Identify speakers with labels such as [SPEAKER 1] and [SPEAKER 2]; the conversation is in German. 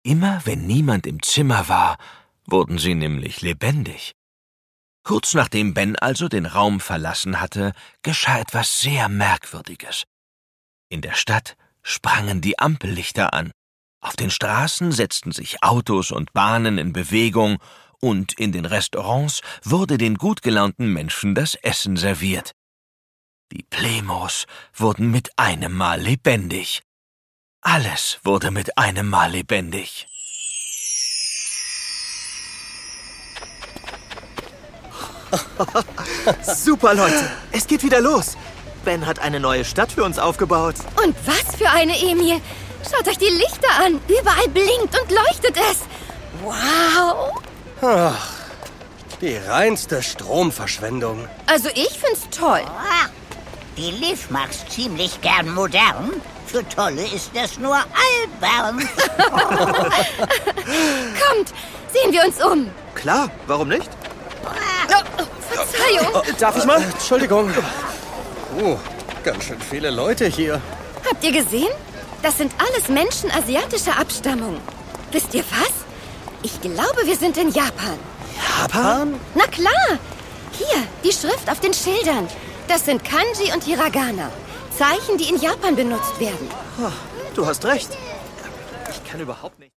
[SPEAKER 1] Immer wenn niemand im Zimmer war, wurden sie nämlich lebendig. Kurz nachdem Ben also den Raum verlassen hatte, geschah etwas sehr Merkwürdiges. In der Stadt sprangen die Ampellichter an. Auf den Straßen setzten sich Autos und Bahnen in Bewegung und in den Restaurants wurde den gut gelaunten Menschen das Essen serviert. Die Plemos wurden mit einem Mal lebendig. Alles wurde mit einem Mal lebendig.
[SPEAKER 2] Super, Leute. Es geht wieder los. Ben hat eine neue Stadt für uns aufgebaut.
[SPEAKER 3] Und was für eine, Emil. Schaut euch die Lichter an. Überall blinkt und leuchtet es. Wow.
[SPEAKER 4] Ach, die reinste Stromverschwendung.
[SPEAKER 3] Also ich find's toll.
[SPEAKER 5] Die Liv mag's ziemlich gern modern. Für Tolle ist das nur albern.
[SPEAKER 3] Kommt, sehen wir uns um.
[SPEAKER 2] Klar, warum nicht?
[SPEAKER 3] Verzeihung.
[SPEAKER 2] Darf ich mal?
[SPEAKER 4] Entschuldigung. Ganz schön viele Leute hier.
[SPEAKER 3] Habt ihr gesehen? Das sind alles Menschen asiatischer Abstammung. Wisst ihr was? Ich glaube, wir sind in Japan.
[SPEAKER 2] Japan?
[SPEAKER 3] Na klar. Hier, die Schrift auf den Schildern. Das sind Kanji und Hiragana. Zeichen, die in Japan benutzt werden.
[SPEAKER 2] Du hast recht. Ich kann überhaupt nicht.